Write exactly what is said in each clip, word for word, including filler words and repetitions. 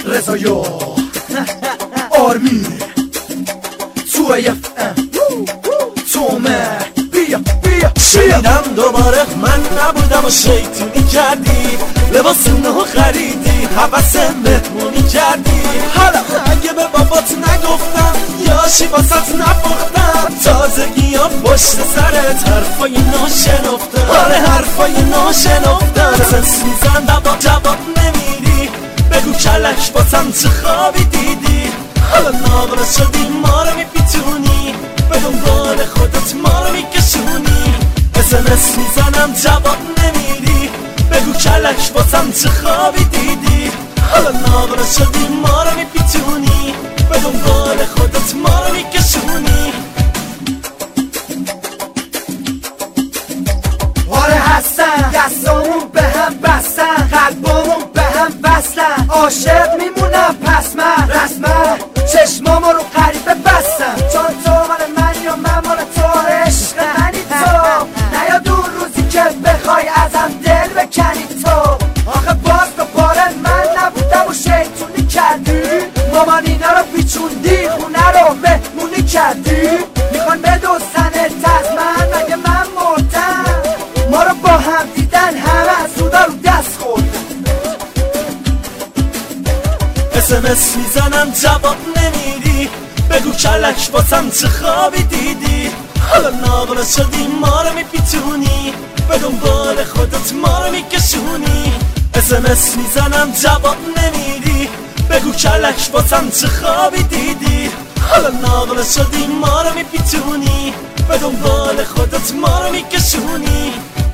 رضایا آرمی تو ایف تومه بیا بیا شنیدم دوباره من نبودم و شیطونی کردی، لباس نو خریدی، حوث مهمونی کردی. حالا اگه به بابات نگفتم یاشی واسط نپختم، تازگی ها پشت سرت حرفای نو شنفتم. آره حرفای نو شنفتم. سنس میزندم با جواب نمیدی، بگو کلک واسم چه خوابی دیدی. حالا ناقل شدی ما رو میپیتونی، به دنبال خودت ما رو میکشونی. اسمس میزنم جواب نمیدی، بگو کلک واسم چه خوابی دیدی. حالا ناقل شدی ما رو میپیتونی، به دنبال خودت ما رو میکشونی. آره هستن دستامون به هم بستن، قلبامون به هم وصلن، عاشق میمونم پس من رسمن چشمامو رو غریبه بستم. چون تو مال من یا من مال تو، عشق منی تو، نیاد اون روزی که بخوای ازم دل بکنی تو. آخه باز به پاره من نبودم و شیطونی کردی، مامان اینا رو بیچوندی، خونه رو مهمونی کردی. میخوان بدوستنت از من، مگه من مردم؟ ما رو با هم دیدن همه از سودا رو دست خوردن. اسمس میزنم جواب نمیدی، بگو کلک واسم چه خوابی دیدی. حالا ناقل شدی ما رو میپیتونی، به دنبال خودت ما رو میکشونی. اسمس میزنم جواب نمیدی، بگو کلک واسم چه خوابی دیدی. حالا ناقل شدی ما رو میپیتونی، به دنبال خودت ما رو میکشونی.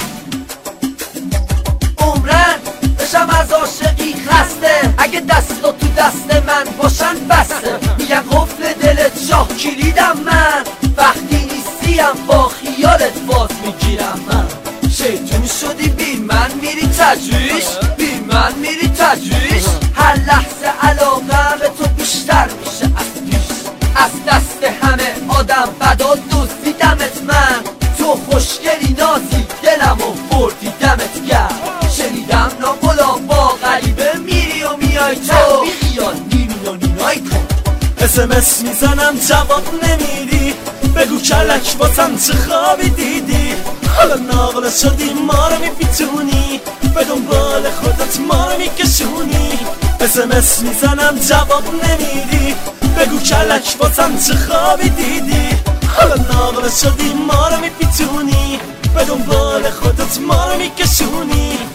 عمرن بشم از عاشقی خسته، اگه دستا تو دست من باشن بسته. میگن قفل دلت شاه کلیدم من، وقتی نیستیم با خیالت باز میگیرم من. شیطونی شدی بی من میری تجویش، بی من میری تجویش. هر لحظه علاقه به تو بیشتر میشه از پیش، از دست همه آدم بدا دزدیدمت من. تو خوشگلی نازی دلمو بردی دمت گرم. شنیدم ناگلا با غریبه میری و میای تو، بی خیال نیمی و نینای کن. اسمس میزنم جواب نمیدی، بگو کلک واسم چه خوابی دیدی. حالا ناقل شدی ما رو میپیتونی، به دنبال خودت ما رو میکشونی. اسمس میزنم جواب نمیدی، بگو کلک واسم چه خوابی دیدی. حالا ناقل شدی ما رو میپیتونی، به دنبال خودت ما رو میکشونی.